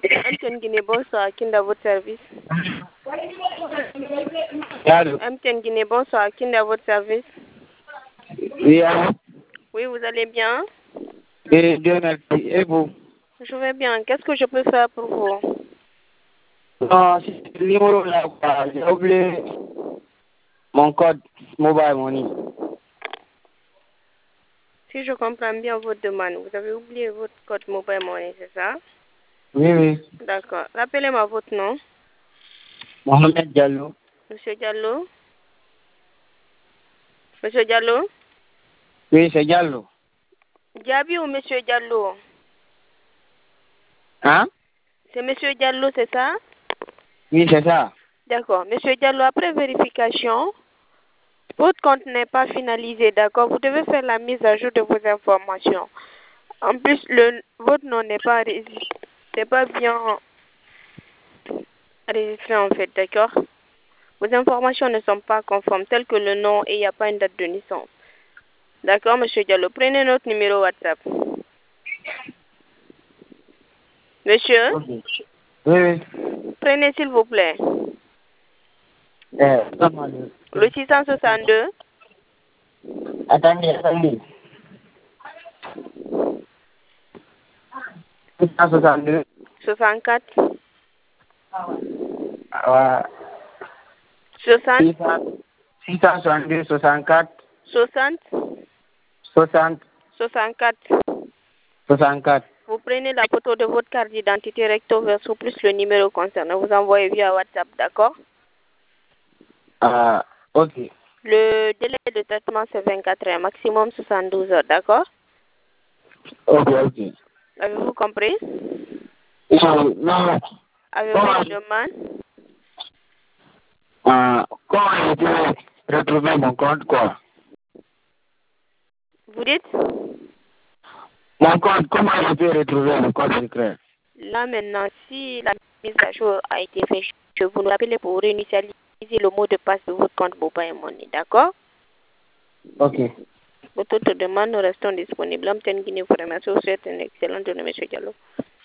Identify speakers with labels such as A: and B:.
A: MTN Guinée, bonsoir. Qui est à votre service?
B: Allô?
A: MTN Guinée, bonsoir. Qui est à votre service?
B: Oui, allô?
A: Oui, vous allez bien?
B: Et Dieu merci. Et vous?
A: Je vais bien. Qu'est-ce que je peux faire pour vous?
B: Non, c'est le numéro là, quoi. J'ai oublié mon code mobile money.
A: Si je comprends bien votre demande, vous avez oublié votre code mobile money, c'est ça?
B: Oui, oui.
A: D'accord. Rappelez-moi votre nom.
B: Mohamed Diallo.
A: Monsieur Diallo? Monsieur Diallo?
B: Oui, c'est Diallo.
A: Diaby ou Monsieur Diallo?
B: Hein?
A: C'est Monsieur Diallo, c'est ça?
B: Oui, c'est ça.
A: D'accord. Monsieur Diallo, après vérification, votre compte n'est pas finalisé, d'accord? Vous devez faire la mise à jour de vos informations. En plus, votre nom n'est pas bien enregistré en fait, d'accord? Vos informations ne sont pas conformes, telles que le nom et il n'y a pas une date de naissance. D'accord, Monsieur Diallo? Prenez notre numéro WhatsApp. Monsieur?
B: Ok. Oui, oui.
A: Prenez s'il vous plaît.
B: Donne-moi
A: Le 662
B: Attendez, attendez. 662.
A: 64
B: Ouais.
A: 60
B: 662, 64,
A: 60
B: 60,
A: 64.
B: 64.
A: Vous prenez la photo de votre carte d'identité recto verso plus le numéro concerné. Vous envoyez via WhatsApp, d'accord?
B: Ok.
A: Le délai de traitement, c'est 24 heures, maximum 72 heures, d'accord?
B: Ok, ok.
A: Avez-vous compris?
B: Non, non.
A: Avez-vous une demande?
B: Comment je peux retrouver mon compte, quoi?
A: Vous dites?
B: Mon compte, comment je peux retrouver mon compte secret?
A: Là maintenant, si la mise à jour a été faite, je vous rappelle pour réinitialiser le mot de passe de votre compte Mobile Money, d'accord?
B: Ok.
A: Pour toute demande, nous restons disponibles. L'homme Guinée vous remercie. Vous souhaite une excellente journée, M. Diallo.